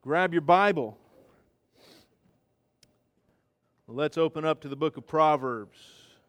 grab your Bible. Let's open up to the book of Proverbs.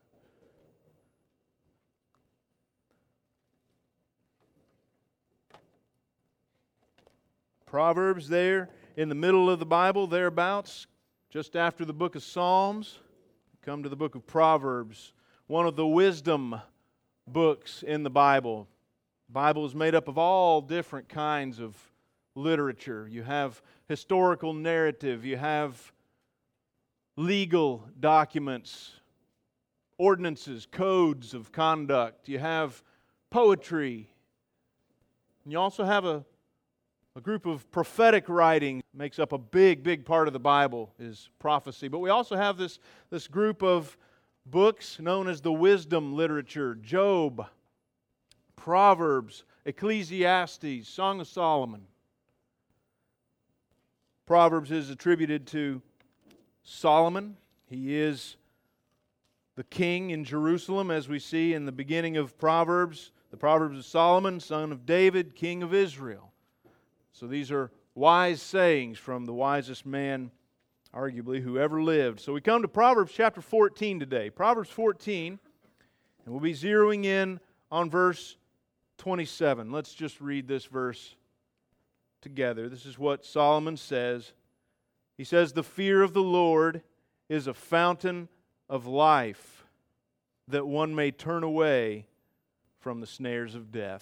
Proverbs there in the middle of the Bible, thereabouts, just after the book of Psalms. Come to the book of Proverbs, one of the wisdom books in the Bible. The Bible is made up of all different kinds of literature. You have historical narrative, you have legal documents, ordinances, codes of conduct, you have poetry, and you also have a group of prophetic writing. Makes up a big part of the Bible is prophecy. But we also have this group of books known as the wisdom literature: Job, Proverbs, Ecclesiastes, Song of Solomon. Proverbs is attributed to Solomon. He is the king in Jerusalem, as we see in the beginning of Proverbs. The Proverbs of Solomon, son of David, king of Israel. So these are wise sayings from the wisest man, arguably, who ever lived. So we come to Proverbs chapter 14 today. Proverbs 14, and we'll be zeroing in on verse 27. Let's just read this verse together. This is what Solomon says. He says, "The fear of the Lord is a fountain of life, that one may turn away from the snares of death."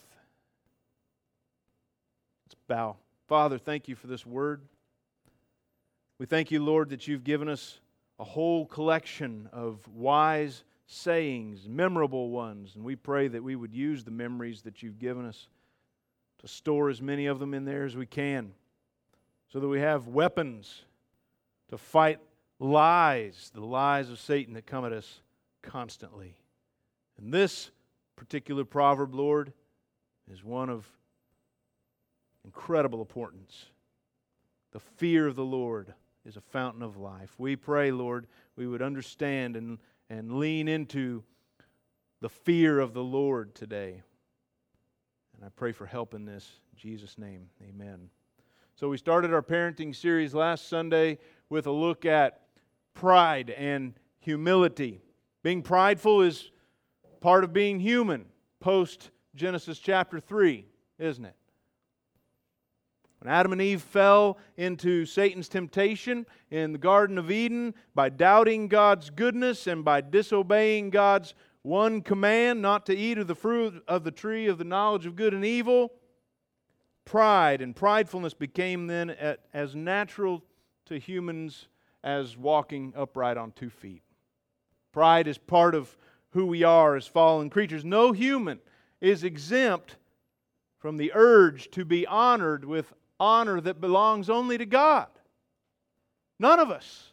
Let's bow. Father, thank you for this word. We thank you, Lord, that you've given us a whole collection of wise sayings, memorable ones, and we pray that we would use the memories that you've given us to store as many of them in there as we can, so that we have weapons to fight lies, the lies of Satan that come at us constantly. And this particular proverb, Lord, is one of incredible importance. The fear of the Lord is a fountain of life. We pray, Lord, we would understand and lean into the fear of the Lord today. And I pray for help in this. In Jesus' name, amen. So we started our parenting series last Sunday with a look at pride and humility. Being prideful is part of being human, post Genesis chapter 3, isn't it? When Adam and Eve fell into Satan's temptation in the Garden of Eden by doubting God's goodness and by disobeying God's one command not to eat of the fruit of the tree of the knowledge of good and evil, pride and pridefulness became then as natural to humans as walking upright on 2 feet. Pride is part of who we are as fallen creatures. No human is exempt from the urge to be honored with honor that belongs only to God. None of us.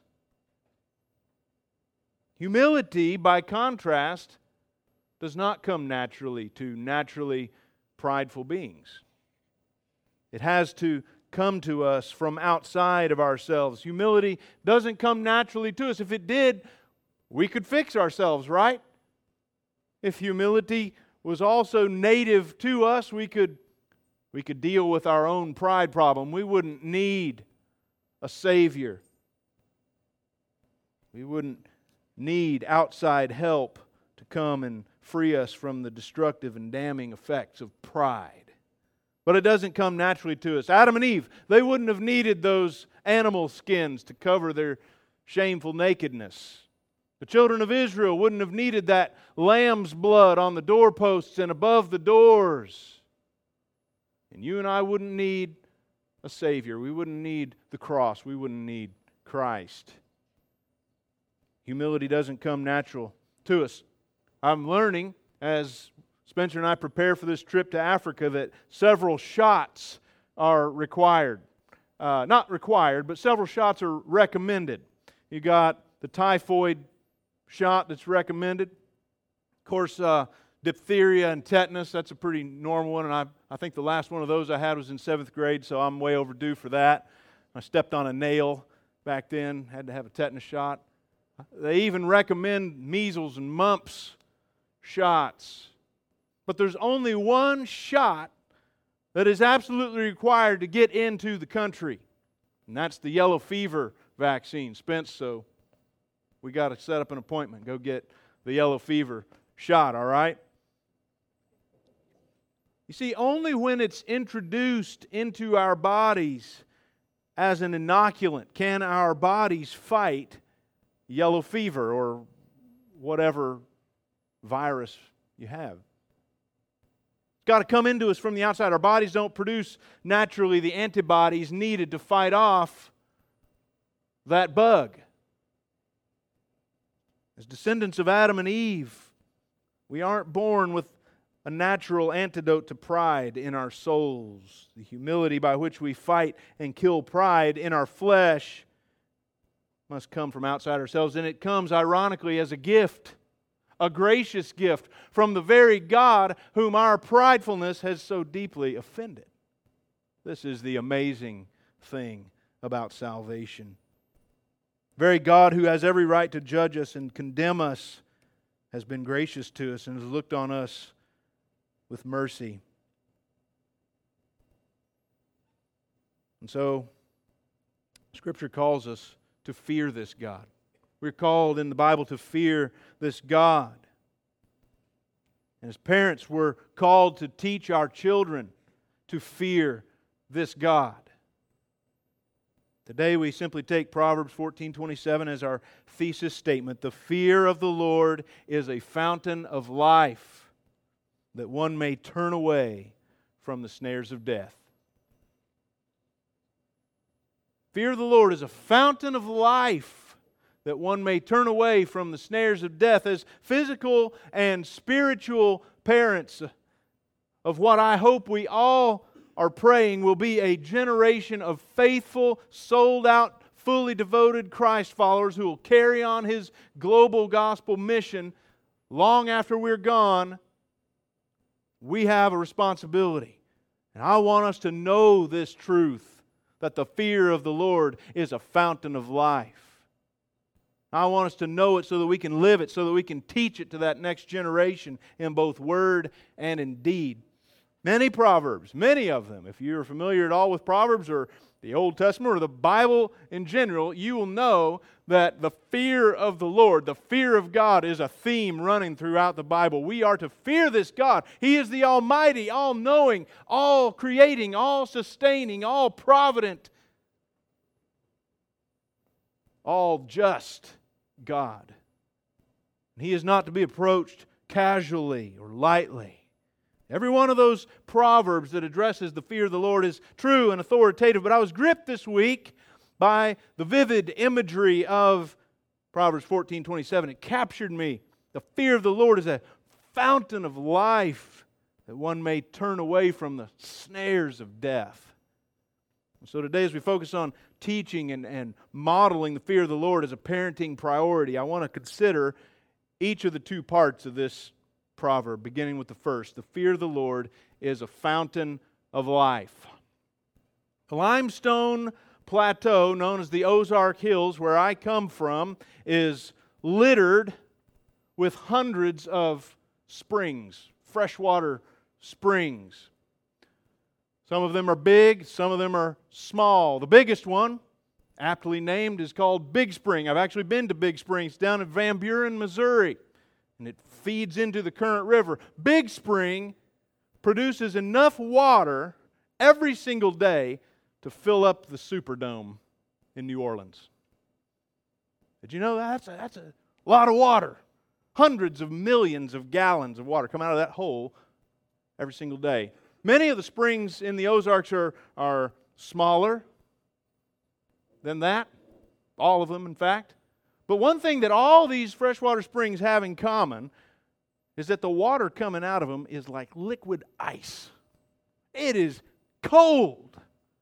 Humility, by contrast, does not come naturally to naturally prideful beings. It has to come to us from outside of ourselves. Humility doesn't come naturally to us. If it did, we could fix ourselves, right? If humility was also native to us, we could deal with our own pride problem. We wouldn't need a Savior. We wouldn't need outside help to come and free us from the destructive and damning effects of pride. But it doesn't come naturally to us. Adam and Eve, they wouldn't have needed those animal skins to cover their shameful nakedness. The children of Israel wouldn't have needed that lamb's blood on the doorposts and above the doors. And you and I wouldn't need a Savior. We wouldn't need the cross. We wouldn't need Christ. Humility doesn't come natural to us. I'm learning, as Spencer and I prepare for this trip to Africa, that several shots are required. Not required, but several shots are recommended. You got the typhoid shot that's recommended. Of course, diphtheria and tetanus, that's a pretty normal one, and I think the last one of those I had was in 7th grade, so I'm way overdue for that. I stepped on a nail back then, had to have a tetanus shot. They even recommend measles and mumps shots. But there's only one shot that is absolutely required to get into the country. And that's the yellow fever vaccine. Spence, so we got to set up an appointment. Go get the yellow fever shot, all right? You see, only when it's introduced into our bodies as an inoculant can our bodies fight yellow fever or whatever virus you have. It's got to come into us from the outside. Our bodies don't produce naturally the antibodies needed to fight off that bug. As descendants of Adam and Eve, we aren't born with a natural antidote to pride in our souls. The humility by which we fight and kill pride in our flesh must come from outside ourselves, and it comes ironically as a gift, a gracious gift from the very God whom our pridefulness has so deeply offended. This is the amazing thing about salvation. Very God who has every right to judge us and condemn us has been gracious to us and has looked on us with mercy. And so, Scripture calls us to fear this God. We're called in the Bible to fear this God. And as parents, we're called to teach our children to fear this God. Today we simply take Proverbs 14:27 as our thesis statement. The fear of the Lord is a fountain of life, that one may turn away from the snares of death. Fear of the Lord is a fountain of life, that one may turn away from the snares of death. As physical and spiritual parents of what I hope we all are praying will be a generation of faithful, sold-out, fully devoted Christ followers who will carry on His global gospel mission long after we're gone, we have a responsibility. And I want us to know this truth, that the fear of the Lord is a fountain of life. I want us to know it so that we can live it, so that we can teach it to that next generation in both word and in deed. Many Proverbs, many of them, if you're familiar at all with Proverbs or the Old Testament or the Bible in general, you will know that the fear of the Lord, the fear of God, is a theme running throughout the Bible. We are to fear this God. He is the Almighty, all-knowing, all-creating, all-sustaining, all-provident, all-just God. He is not to be approached casually or lightly. Every one of those proverbs that addresses the fear of the Lord is true and authoritative, but I was gripped this week by the vivid imagery of Proverbs 14:27. It captured me. The fear of the Lord is a fountain of life, that one may turn away from the snares of death. And so today, as we focus on teaching and modeling the fear of the Lord as a parenting priority, I want to consider each of the two parts of this proverb, beginning with the first. The fear of the Lord is a fountain of life. The limestone plateau, known as the Ozark Hills, where I come from, is littered with hundreds of springs, freshwater springs. Some of them are big, some of them are small. The biggest one, aptly named, is called Big Spring. I've actually been to Big Springs down in Van Buren, Missouri, and it feeds into the Current River. Big Spring produces enough water every single day to fill up the Superdome in New Orleans. Did you know that? That's a lot of water. Hundreds of millions of gallons of water come out of that hole every single day. Many of the springs in the Ozarks are smaller than that. All of them, in fact. But one thing that all these freshwater springs have in common is that the water coming out of them is like liquid ice. It is cold.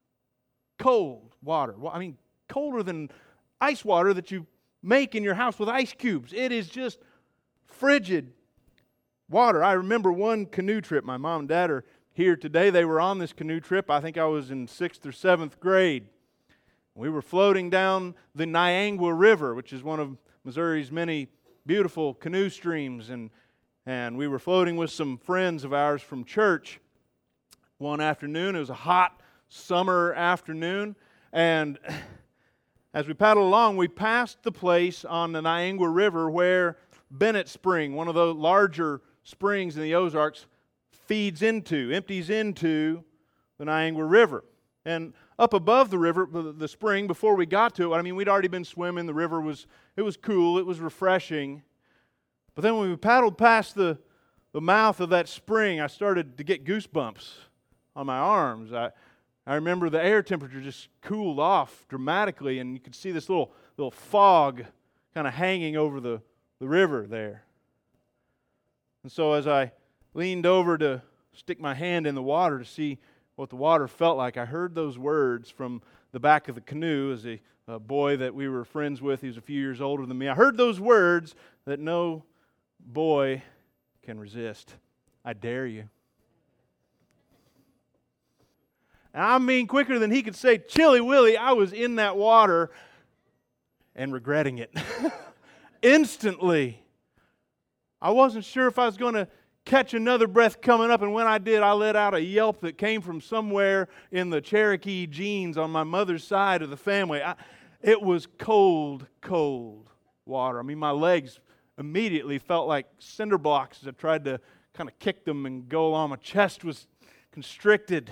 Cold water. Well, I mean, colder than ice water that you make in your house with ice cubes. It is just frigid water. I remember one canoe trip. My mom and dad are here today. They were on this canoe trip. I think I was in 6th or 7th grade. We were floating down the Niangua River, which is one of Missouri's many beautiful canoe streams, and we were floating with some friends of ours from church one afternoon. It was a hot summer afternoon, And as we paddled along, we passed the place on the Niangua River where Bennett Spring, one of the larger springs in the Ozarks, empties into the Niangua River. And up above the river, the spring, before we got to it, I mean, we'd already been swimming. The river was cool. It was refreshing. But then when we paddled past the mouth of that spring, I started to get goosebumps on my arms. I remember the air temperature just cooled off dramatically, and you could see this little fog kind of hanging over the river there. And so as I leaned over to stick my hand in the water to see what the water felt like, I heard those words from the back of the canoe as a boy that we were friends with. He was a few years older than me. I heard those words that no boy can resist. I dare you. And I mean, quicker than he could say, Chilly Willy, I was in that water and regretting it. Instantly. I wasn't sure if I was going to catch another breath coming up, and when I did, I let out a yelp that came from somewhere in the Cherokee genes on my mother's side of the family. It was cold, cold water. I mean, my legs immediately felt like cinder blocks as I tried to kind of kick them and go along. My chest was constricted.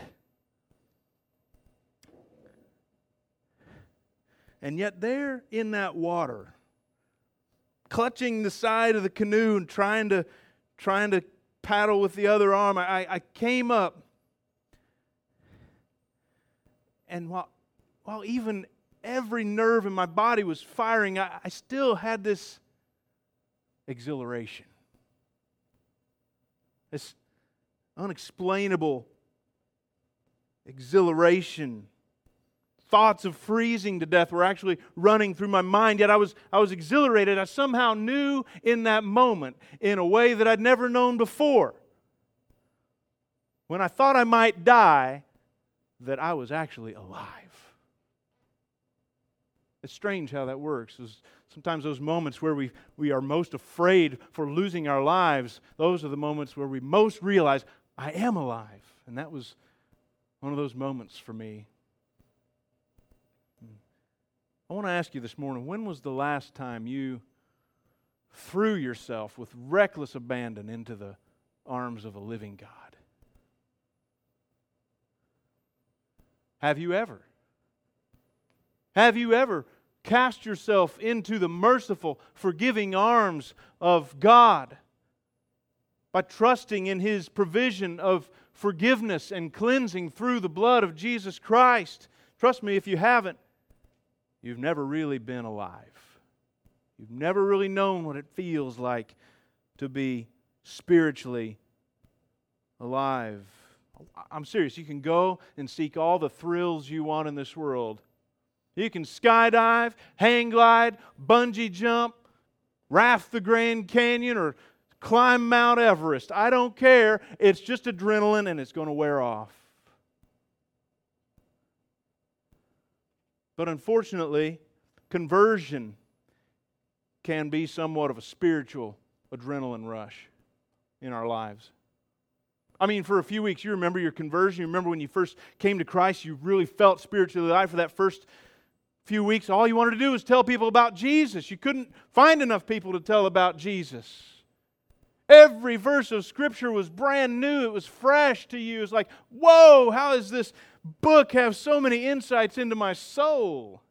And yet there in that water, clutching the side of the canoe and trying to paddle with the other arm, I came up, and while even every nerve in my body was firing, I still had this exhilaration, this unexplainable exhilaration. Thoughts of freezing to death were actually running through my mind, yet I was exhilarated. I somehow knew in that moment, in a way that I'd never known before, when I thought I might die, that I was actually alive. It's strange how that works. Sometimes those moments where we are most afraid for losing our lives, those are the moments where we most realize, I am alive. And that was one of those moments for me. I want to ask you this morning, when was the last time you threw yourself with reckless abandon into the arms of a living God? Have you ever? Have you ever cast yourself into the merciful, forgiving arms of God by trusting in His provision of forgiveness and cleansing through the blood of Jesus Christ? Trust me, if you haven't, you've never really been alive. You've never really known what it feels like to be spiritually alive. I'm serious. You can go and seek all the thrills you want in this world. You can skydive, hang glide, bungee jump, raft the Grand Canyon, or climb Mount Everest. I don't care. It's just adrenaline and it's going to wear off. But unfortunately, conversion can be somewhat of a spiritual adrenaline rush in our lives. I mean, for a few weeks, you remember your conversion. You remember when you first came to Christ, you really felt spiritually alive for that first few weeks. All you wanted to do was tell people about Jesus. You couldn't find enough people to tell about Jesus. Every verse of Scripture was brand new. It was fresh to you. It's like, whoa, how does this book have so many insights into my soul?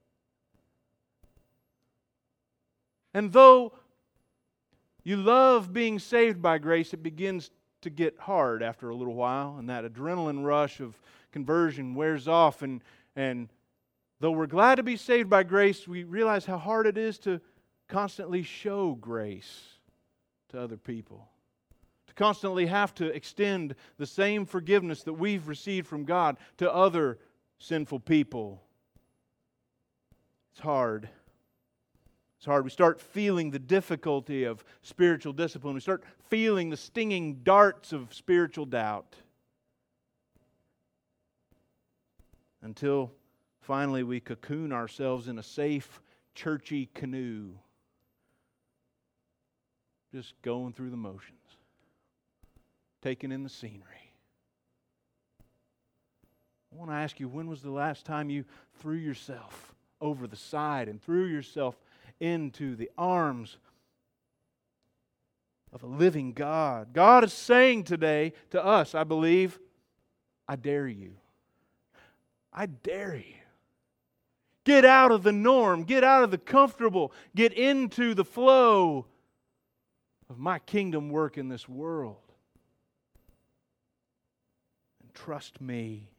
And though you love being saved by grace, it begins to get hard after a little while, and that adrenaline rush of conversion wears off, and though we're glad to be saved by grace, we realize how hard it is to constantly show grace to other people, to constantly have to extend the same forgiveness that we've received from God to other sinful people. It's hard. It's hard. We start feeling the difficulty of spiritual discipline. We start feeling the stinging darts of spiritual doubt. Until finally we cocoon ourselves in a safe, churchy canoe. Just going through the motions. Taking in the scenery. I want to ask you, when was the last time you threw yourself over the side and threw yourself into the arms of a living God? God is saying today to us, I believe, I dare you. I dare you. Get out of the norm. Get out of the comfortable. Get into the flow of my kingdom work in this world. And trust me.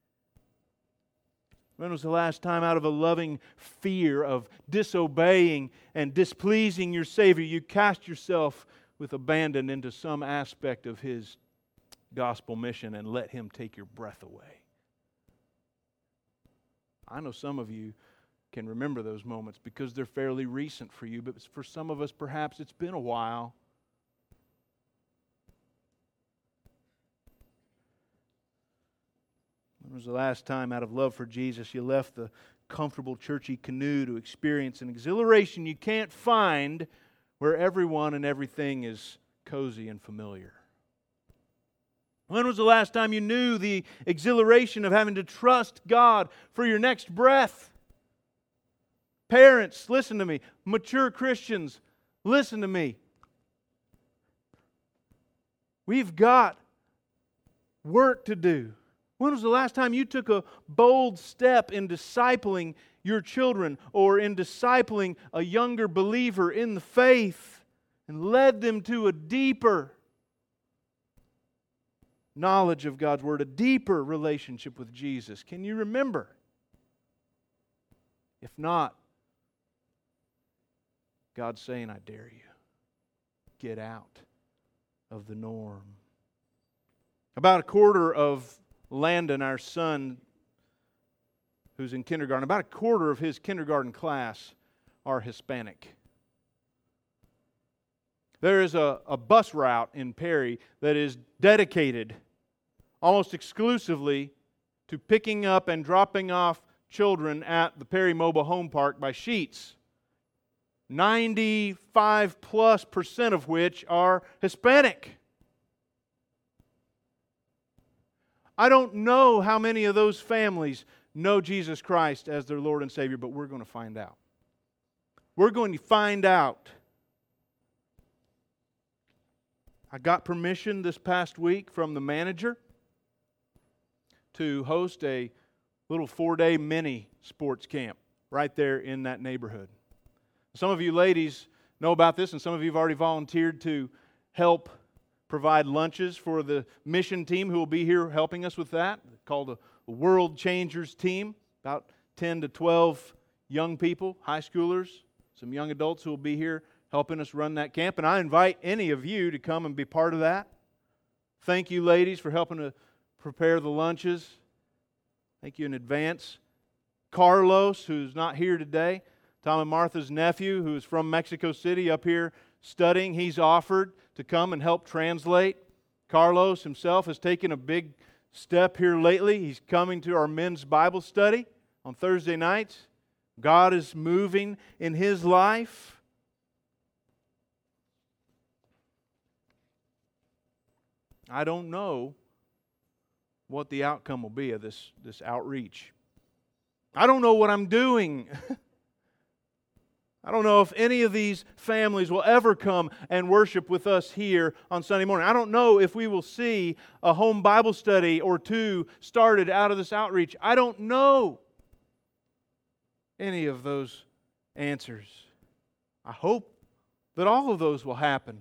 When was the last time, out of a loving fear of disobeying and displeasing your Savior, you cast yourself with abandon into some aspect of His gospel mission and let Him take your breath away? I know some of you can remember those moments because they're fairly recent for you, but for some of us, perhaps it's been a while. When was the last time, out of love for Jesus, you left the comfortable churchy canoe to experience an exhilaration you can't find where everyone and everything is cozy and familiar? When was the last time you knew the exhilaration of having to trust God for your next breath? Parents, listen to me. Mature Christians, listen to me. We've got work to do. When was the last time you took a bold step in discipling your children or in discipling a younger believer in the faith and led them to a deeper knowledge of God's Word, a deeper relationship with Jesus? Can you remember? If not, God's saying, I dare you. Get out of the norm. About a quarter of Landon, our son, who's in kindergarten, about a quarter of his kindergarten class are Hispanic. There is a bus route in Perry that is dedicated almost exclusively to picking up and dropping off children at the Perry Mobile Home Park by Sheetz. 95+% of which are Hispanic. I don't know how many of those families know Jesus Christ as their Lord and Savior, but we're going to find out. We're going to find out. I got permission this past week from the manager to host a little 4-day mini sports camp right there in that neighborhood. Some of you ladies know about this, and some of you have already volunteered to help provide lunches for the mission team who will be here helping us with that, called a World Changers team, about 10 to 12 young people, high schoolers, some young adults who will be here helping us run that camp. And I invite any of you to come and be part of that. Thank you, ladies, for helping to prepare the lunches. Thank you in advance. Carlos, who's not here today, Tom and Martha's nephew, who is from Mexico City, up here studying, he's offered to come and help translate. Carlos himself has taken a big step here lately. He's coming to our men's Bible study on Thursday nights. God is moving in his life. I don't know what the outcome will be of this outreach. I don't know what I'm doing. I don't know if any of these families will ever come and worship with us here on Sunday morning. I don't know if we will see a home Bible study or two started out of this outreach. I don't know any of those answers. I hope that all of those will happen.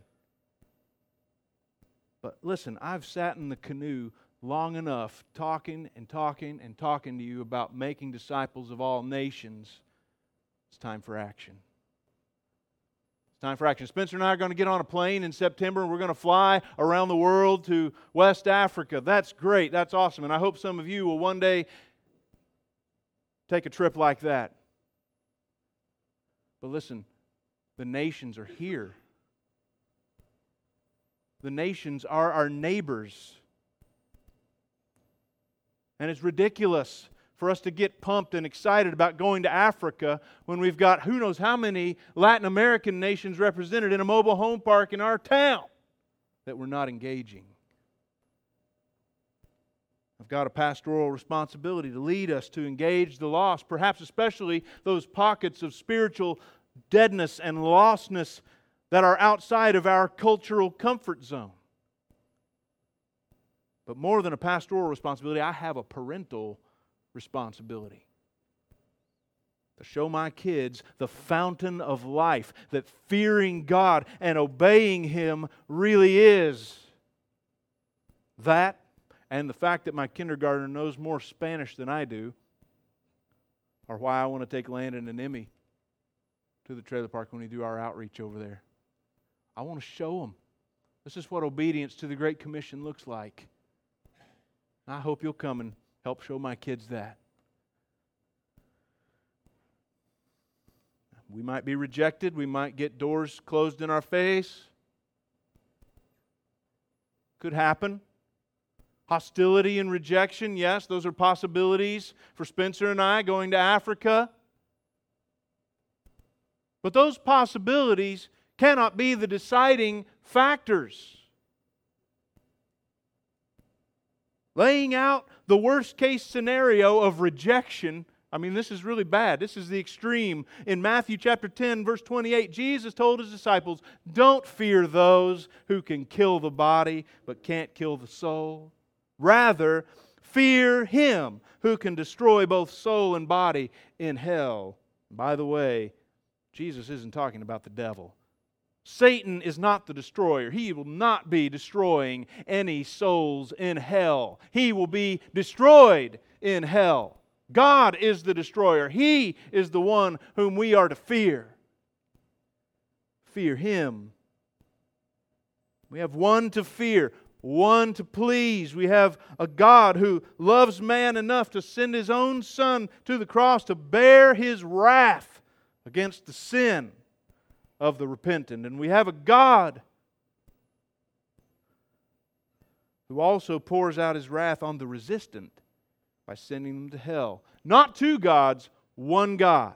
But listen, I've sat in the canoe long enough talking and talking and talking to you about making disciples of all nations. It's time for action. It's time for action. Spencer and I are going to get on a plane in September and we're going to fly around the world to West Africa. That's great. That's awesome. And I hope some of you will one day take a trip like that. But listen, the nations are here. The nations are our neighbors. And it's ridiculous for us to get pumped and excited about going to Africa when we've got who knows how many Latin American nations represented in a mobile home park in our town that we're not engaging. I've got a pastoral responsibility to lead us, to engage the lost, perhaps especially those pockets of spiritual deadness and lostness that are outside of our cultural comfort zone. But more than a pastoral responsibility, I have a parental responsibility to show my kids the fountain of life, that fearing God and obeying Him really is. That, and the fact that my kindergartner knows more Spanish than I do, are why I want to take Landon and Emmy to the trailer park when we do our outreach over there. I want to show them this is what obedience to the Great Commission looks like. I hope you'll come and help show my kids that. We might be rejected. We might get doors closed in our face. Could happen. Hostility and rejection, yes, those are possibilities for Spencer and I going to Africa. But those possibilities cannot be the deciding factors. Laying out the worst case scenario of rejection, I mean, this is really bad. This is the extreme. In Matthew chapter 10, verse 28, Jesus told His disciples, "Don't fear those who can kill the body but can't kill the soul. Rather, fear Him who can destroy both soul and body in hell." By the way, Jesus isn't talking about the devil. Satan is not the destroyer. He will not be destroying any souls in hell. He will be destroyed in hell. God is the destroyer. He is the one whom we are to fear. Fear Him. We have one to fear, one to please. We have a God who loves man enough to send His own Son to the cross to bear His wrath against the sin of the repentant. And we have a God who also pours out His wrath on the resistant by sending them to hell. Not two gods, one God.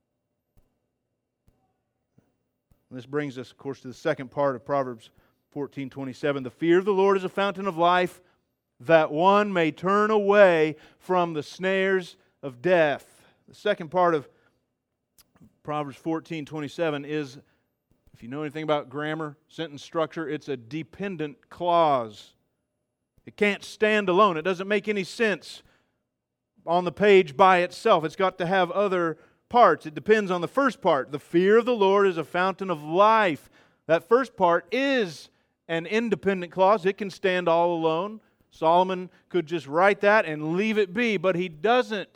And this brings us, of course, to the second part of Proverbs 14:27. The fear of the Lord is a fountain of life, that one may turn away from the snares of death. The second part of Proverbs 14:27 is, if you know anything about grammar, sentence structure, it's a dependent clause. It can't stand alone. It doesn't make any sense on the page by itself. It's got to have other parts. It depends on the first part. The fear of the Lord is a fountain of life. That first part is an independent clause. It can stand all alone. Solomon could just write that and leave it be, but he doesn't.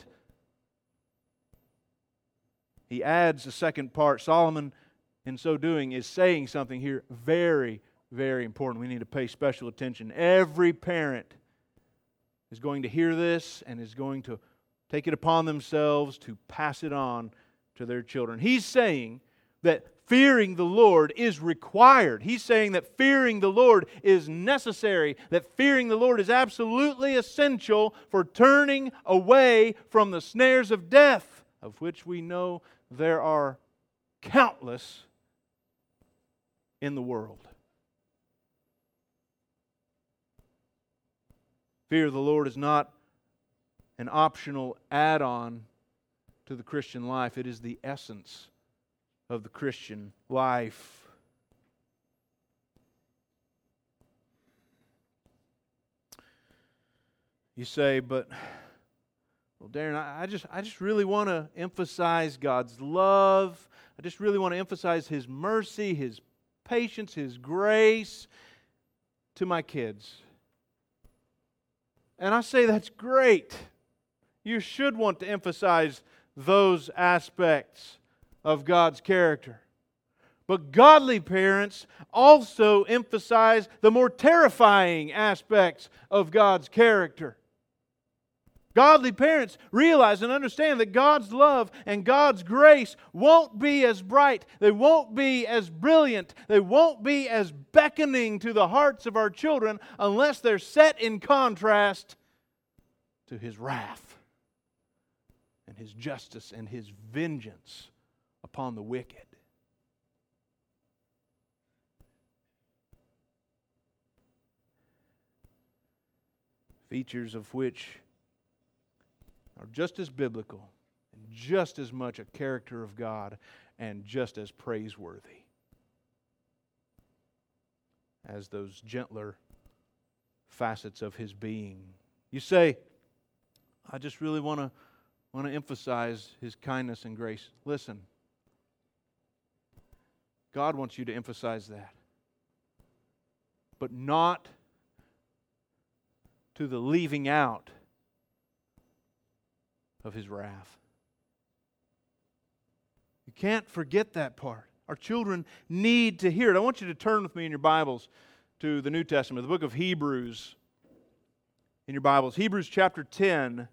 He adds a second part. Solomon, in so doing, is saying something here very, very important. We need to pay special attention. Every parent is going to hear this and is going to take it upon themselves to pass it on to their children. He's saying that fearing the Lord is required. He's saying that fearing the Lord is necessary, that fearing the Lord is absolutely essential for turning away from the snares of death, of which we know there are countless in the world. Fear of the Lord is not an optional add-on to the Christian life. It is the essence of the Christian life. You say, but, well, Darren, I just really want to emphasize God's love. I just really want to emphasize His mercy, His patience, His grace to my kids. And I say that's great. You should want to emphasize those aspects of God's character. But godly parents also emphasize the more terrifying aspects of God's character. Godly parents realize and understand that God's love and God's grace won't be as bright, they won't be as brilliant, they won't be as beckoning to the hearts of our children unless they're set in contrast to His wrath and His justice and His vengeance upon the wicked. features of which are just as biblical and just as much a character of God and just as praiseworthy as those gentler facets of His being. You say, I just really want to emphasize His kindness and grace. Listen, God wants you to emphasize that, but not to the leaving out of His wrath. You can't forget that part. Our children need to hear it. I want you to turn with me in your Bibles to the New Testament, the book of Hebrews. In your Bibles, Hebrews chapter 10.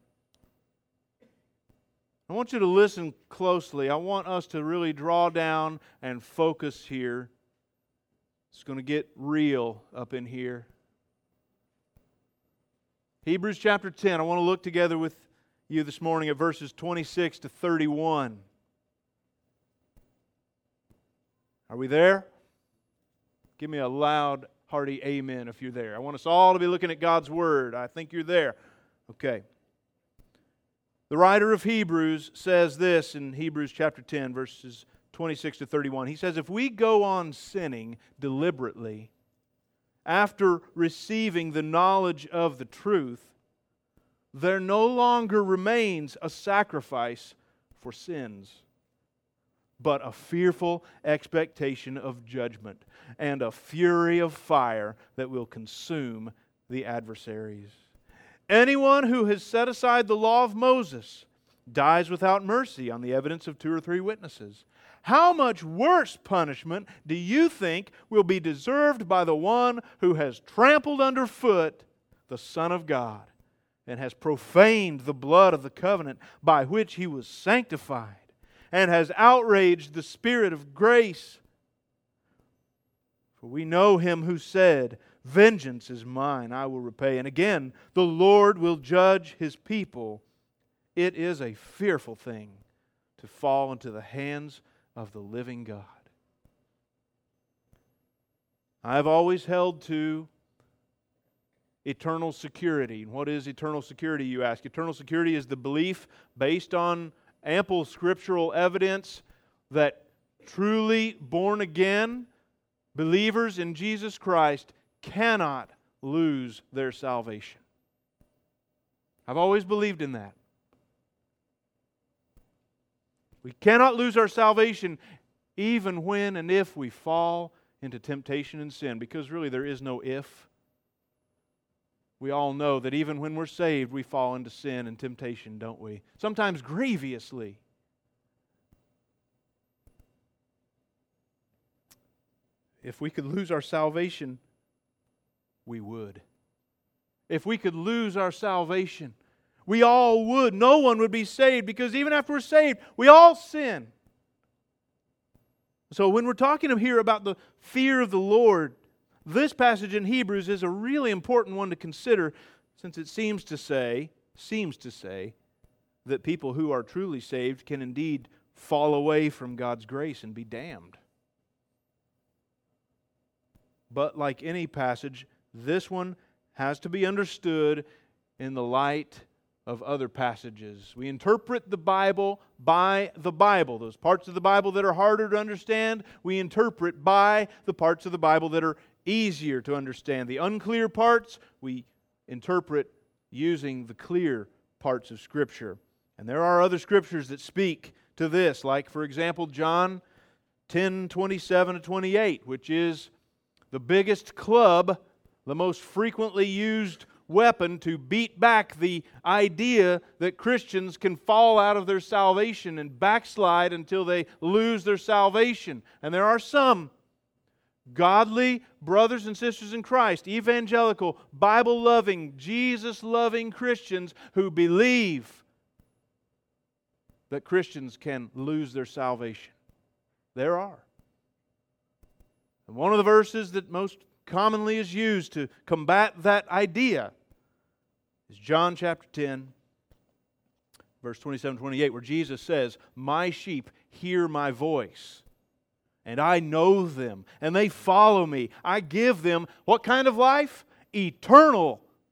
I want you to listen closely. I want us to really draw down and focus here. It's going to get real up in here. Hebrews chapter 10. I want to look together with you this morning at verses 26 to 31. Are we there? Give me a loud, hearty amen if you're there. I want us all to be looking at God's Word. I think you're there. Okay. The writer of Hebrews says this in Hebrews chapter 10, verses 26 to 31. He says, if we go on sinning deliberately after receiving the knowledge of the truth, there no longer remains a sacrifice for sins, but a fearful expectation of judgment and a fury of fire that will consume the adversaries. Anyone who has set aside the law of Moses dies without mercy on the evidence of 2 or 3 witnesses. How much worse punishment do you think will be deserved by the one who has trampled underfoot the Son of God and has profaned the blood of the covenant by which He was sanctified, and has outraged the Spirit of grace? For we know Him who said, vengeance is mine, I will repay. And again, the Lord will judge His people. It is a fearful thing to fall into the hands of the living God. I have always held to eternal security. And what is eternal security, you ask? Eternal security is the belief based on ample scriptural evidence that truly born again believers in Jesus Christ cannot lose their salvation. I've always believed in that. We cannot lose our salvation even when and if we fall into temptation and sin, because really there is no if. We all know that even when we're saved, we fall into sin and temptation, don't we? Sometimes grievously. If we could lose our salvation, we would. If we could lose our salvation, we all would. No one would be saved, because even after we're saved, we all sin. So when we're talking here about the fear of the Lord, this passage in Hebrews is a really important one to consider, since it seems to say that people who are truly saved can indeed fall away from God's grace and be damned. But like any passage, this one has to be understood in the light of other passages. We interpret the Bible by the Bible. Those parts of the Bible that are harder to understand, we interpret by the parts of the Bible that are easier to understand. The unclear parts, we interpret using the clear parts of Scripture. And there are other Scriptures that speak to this, like, for example, John 10:27-28, which is the biggest club, the most frequently used weapon to beat back the idea that Christians can fall out of their salvation and backslide until they lose their salvation. And there are some godly brothers and sisters in Christ, evangelical, Bible-loving, Jesus-loving Christians who believe that Christians can lose their salvation. There are. And one of the verses that most commonly is used to combat that idea is John chapter 10, verse 27-28, where Jesus says, "My sheep hear my voice, and I know them, and they follow me. I give them" what kind of life? Eternal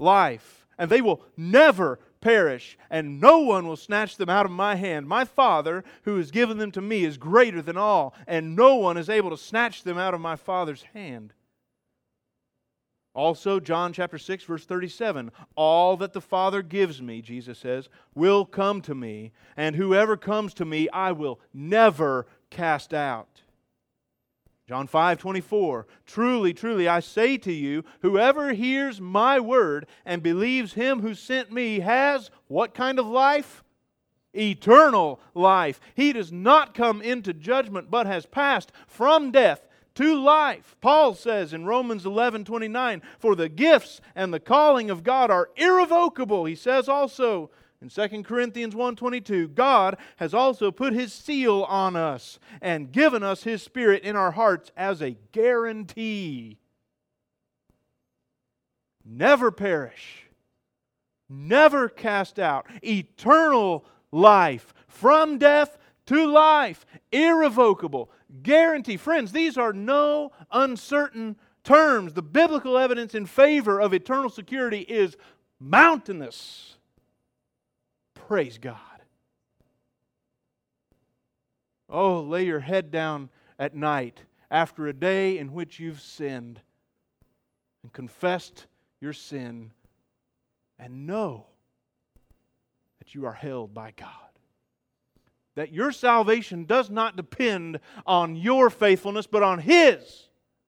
life, and they will never perish, and no one will snatch them out of my hand. My Father, who has given them to me, is greater than all, and no one is able to snatch them out of my Father's hand. Also, John chapter 6, verse 37, all that the Father gives me, Jesus says, will come to me, and whoever comes to me I will never cast out. John 5:24, truly, truly, I say to you, whoever hears my word and believes Him who sent me has what kind of life? Eternal life. He does not come into judgment, but has passed from death to life. Paul says in Romans 11:29, for the gifts and the calling of God are irrevocable. He says also in 2 Corinthians 1:22, God has also put His seal on us and given us His Spirit in our hearts as a guarantee. Never perish, never cast out, eternal life, from death to life, irrevocable, guarantee. Friends, these are no uncertain terms. The biblical evidence in favor of eternal security is mountainous. Praise God. Oh, lay your head down at night after a day in which you've sinned and confessed your sin, and know that you are held by God. That your salvation does not depend on your faithfulness, but on His.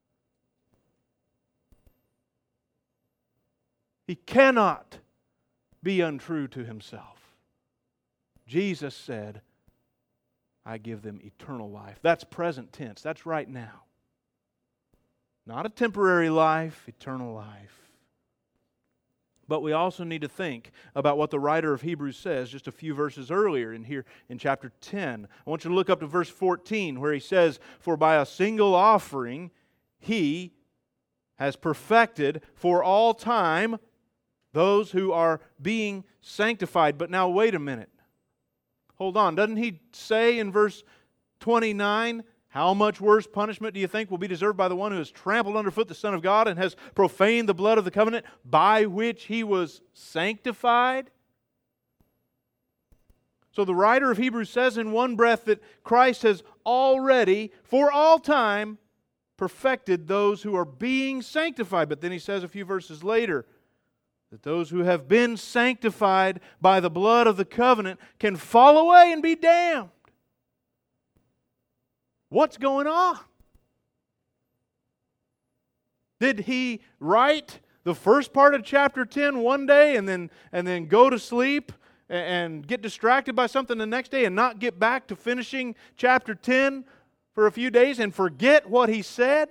He cannot be untrue to Himself. Jesus said, I give them eternal life. That's present tense. That's right now. Not a temporary life, eternal life. But we also need to think about what the writer of Hebrews says just a few verses earlier in here in chapter 10. I want you to look up to verse 14 where he says, for by a single offering He has perfected for all time those who are being sanctified. But now wait a minute. Hold on. Doesn't he say in verse 29, how much worse punishment do you think will be deserved by the one who has trampled underfoot the Son of God and has profaned the blood of the covenant by which He was sanctified? So the writer of Hebrews says in one breath that Christ has already, for all time, perfected those who are being sanctified. But then he says a few verses later that those who have been sanctified by the blood of the covenant can fall away and be damned. What's going on? Did he write the first part of chapter 10 one day and then go to sleep and get distracted by something the next day and not get back to finishing chapter 10 for a few days and forget what he said?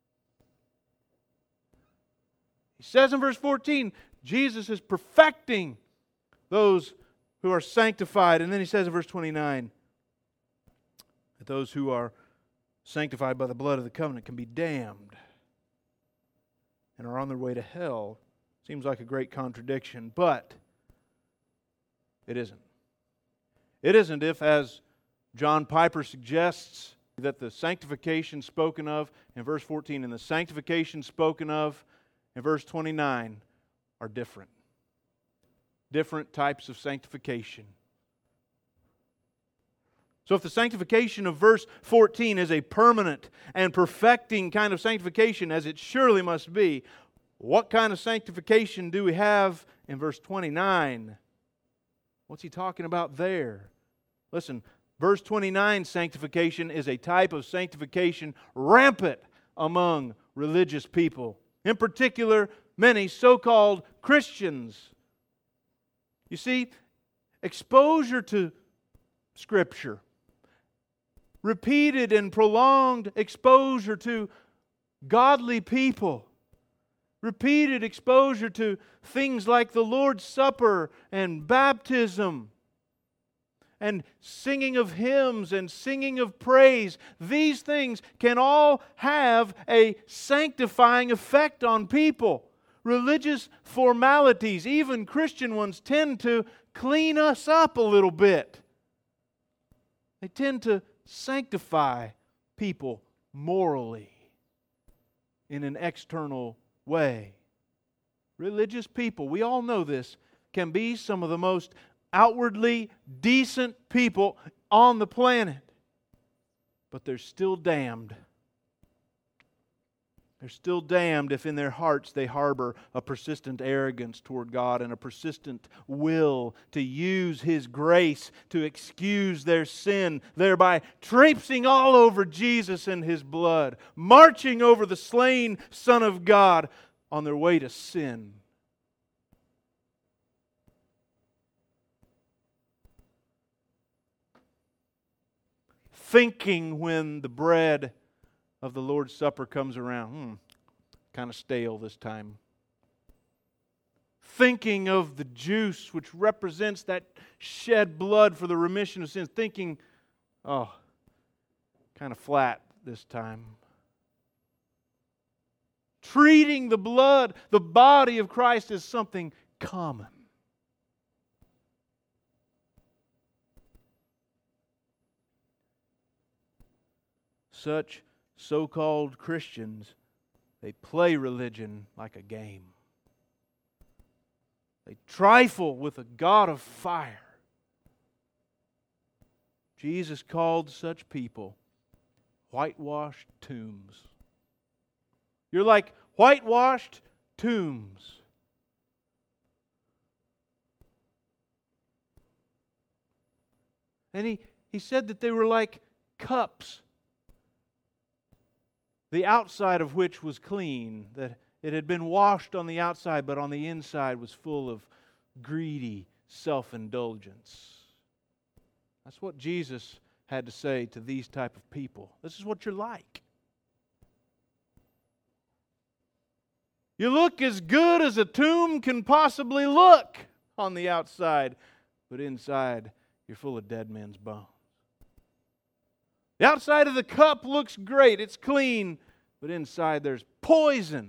He says in verse 14, Jesus is perfecting those who are sanctified. And then he says in verse 29 that those who are sanctified by the blood of the covenant can be damned and are on their way to hell. Seems like a great contradiction, but it isn't. It isn't if, as John Piper suggests, that the sanctification spoken of in verse 14 and the sanctification spoken of in verse 29 are different. Different types of sanctification. So if the sanctification of verse 14 is a permanent and perfecting kind of sanctification, as it surely must be, what kind of sanctification do we have in verse 29? What's he talking about there? Listen, verse 29 sanctification is a type of sanctification rampant among religious people. In particular, many so-called Christians. You see, exposure to Scripture, repeated and prolonged exposure to godly people, repeated exposure to things like the Lord's Supper and baptism and singing of hymns and singing of praise, these things can all have a sanctifying effect on people. Religious formalities, even Christian ones, tend to clean us up a little bit. They tend to sanctify people morally in an external way. Religious people, we all know this, can be some of the most outwardly decent people on the planet. But they're still damned. They're still damned if in their hearts they harbor a persistent arrogance toward God and a persistent will to use His grace to excuse their sin, thereby traipsing all over Jesus and His blood, marching over the slain Son of God on their way to sin. Thinking when the bread of the Lord's Supper comes around, kind of stale this time. Thinking of the juice which represents that shed blood for the remission of sins. Thinking, kind of flat this time. Treating the blood, the body of Christ, as something common. Such so-called Christians, they play religion like a game. They trifle with a God of fire. Jesus called such people whitewashed tombs. You're like whitewashed tombs. And he said that they were like cups, the outside of which was clean, that it had been washed on the outside, but on the inside was full of greedy self-indulgence. That's what Jesus had to say to these type of people. This is what you're like. You look as good as a tomb can possibly look on the outside, but inside you're full of dead men's bones. The outside of the cup looks great, it's clean, but inside there's poison.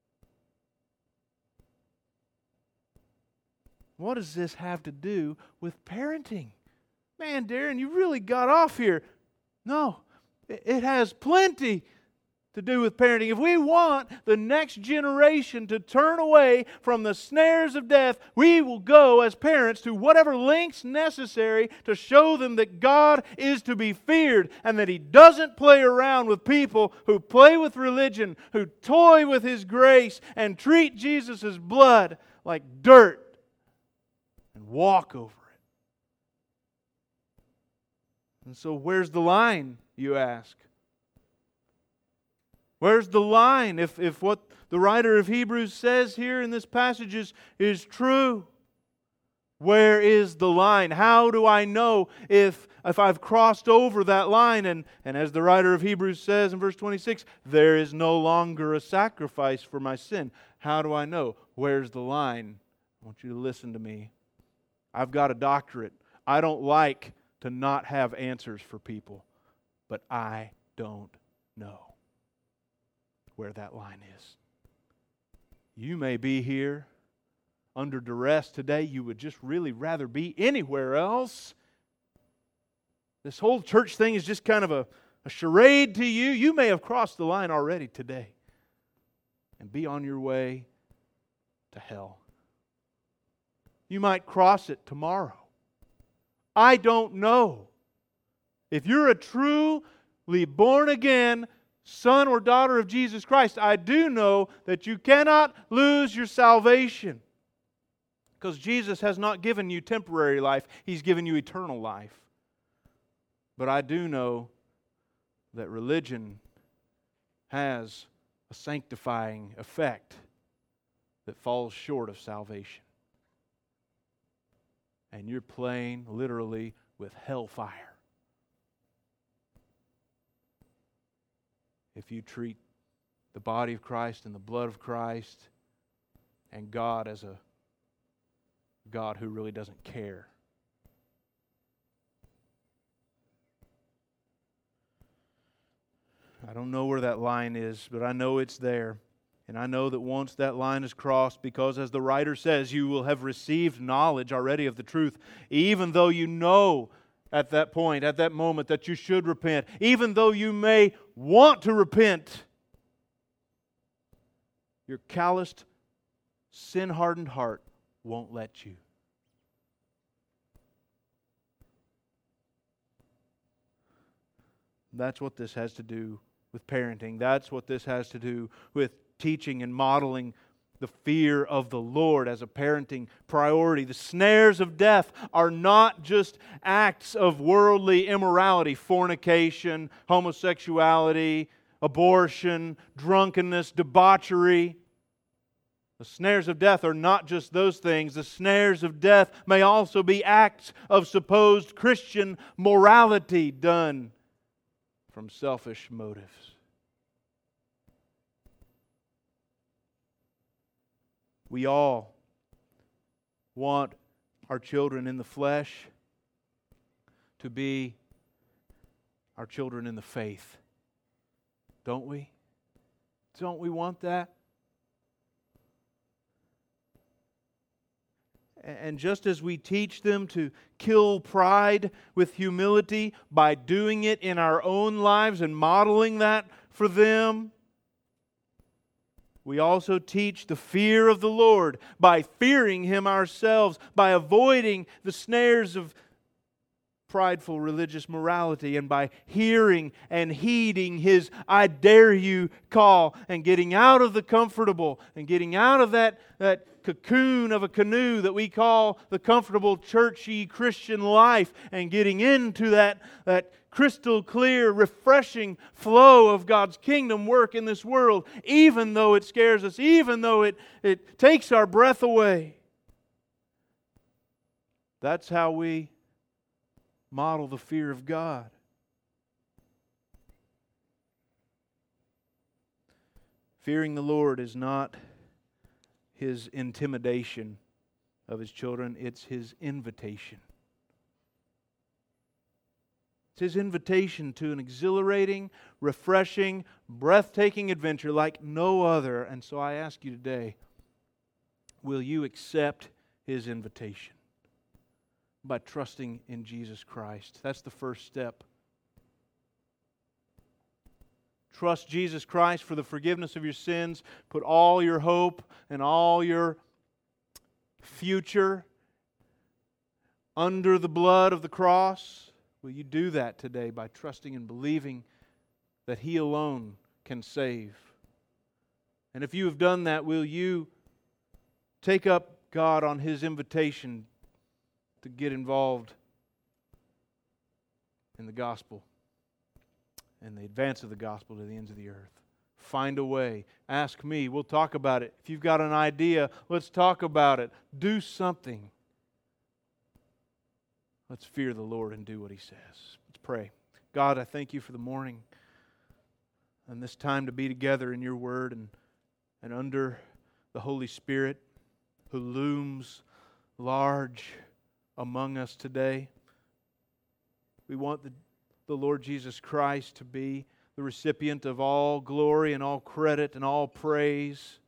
What does this have to do with parenting? Man, Darren, you really got off here. No, it has plenty to do with parenting. If we want the next generation to turn away from the snares of death, we will go as parents to whatever lengths necessary to show them that God is to be feared and that He doesn't play around with people who play with religion, who toy with His grace and treat Jesus' blood like dirt and walk over it. And so where's the line, you ask? Where's the line if what the writer of Hebrews says here in this passage is true? Where is the line? How do I know if I've crossed over that line? And as the writer of Hebrews says in verse 26, there is no longer a sacrifice for my sin. How do I know? Where's the line? I want you to listen to me. I've got a doctorate. I don't like to not have answers for people, but I don't know where that line is. You may be here under duress today. You would just really rather be anywhere else. This whole church thing is just kind of a charade to you. You may have crossed the line already today and be on your way to hell. You might cross it tomorrow. I don't know. If you're a truly born again son or daughter of Jesus Christ, I do know that you cannot lose your salvation. Because Jesus has not given you temporary life, He's given you eternal life. But I do know that religion has a sanctifying effect that falls short of salvation. And you're playing literally with hellfire if you treat the body of Christ and the blood of Christ and God as a God who really doesn't care. I don't know where that line is, but I know it's there. And I know that once that line is crossed, because as the writer says, you will have received knowledge already of the truth, even though you know at that point, at that moment, that you should repent, even though you may want to repent, your calloused sin-hardened heart won't let you. That's what this has to do with parenting. That's what this has to do with teaching and modeling the fear of the Lord as a parenting priority. The snares of death are not just acts of worldly immorality, fornication, homosexuality, abortion, drunkenness, debauchery. The snares of death are not just those things. The snares of death may also be acts of supposed Christian morality done from selfish motives. We all want our children in the flesh to be our children in the faith. Don't we? Don't we want that? And just as we teach them to kill pride with humility by doing it in our own lives and modeling that for them, we also teach the fear of the Lord by fearing Him ourselves, by avoiding the snares of prideful religious morality, and by hearing and heeding His "I dare you" call, and getting out of the comfortable and getting out of that cocoon of a canoe that we call the comfortable churchy Christian life, and getting into that crystal clear, refreshing flow of God's kingdom work in this world, even though it scares us, even though it takes our breath away. That's how we model the fear of God. Fearing the Lord is not His intimidation of His children, it's His invitation. It's His invitation to an exhilarating, refreshing, breathtaking adventure like no other. And so I ask you today, will you accept His invitation by trusting in Jesus Christ? That's the first step. Trust Jesus Christ for the forgiveness of your sins. Put all your hope and all your future under the blood of the cross. Will you do that today by trusting and believing that He alone can save? And if you have done that, will you take up God on His invitation to get involved in the gospel and the advance of the gospel to the ends of the earth? Find a way. Ask me. We'll talk about it. If you've got an idea, let's talk about it. Do something. Let's fear the Lord and do what He says. Let's pray. God, I thank You for the morning and this time to be together in Your Word and under the Holy Spirit who looms large among us today. We want the Lord Jesus Christ to be the recipient of all glory and all credit and all praise.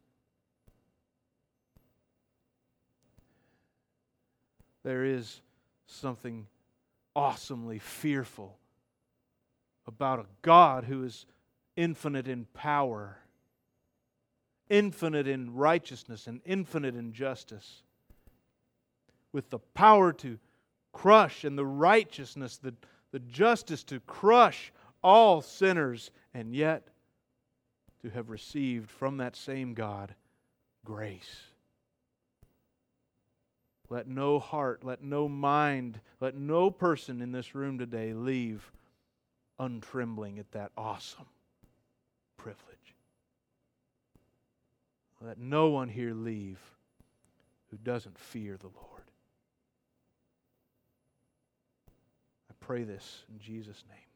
There is something awesomely fearful about a God who is infinite in power, infinite in righteousness, and infinite in justice, with the power to crush and the righteousness, the justice to crush all sinners, and yet to have received from that same God grace. Let no heart, let no mind, let no person in this room today leave untrembling at that awesome privilege. Let no one here leave who doesn't fear the Lord. I pray this in Jesus' name.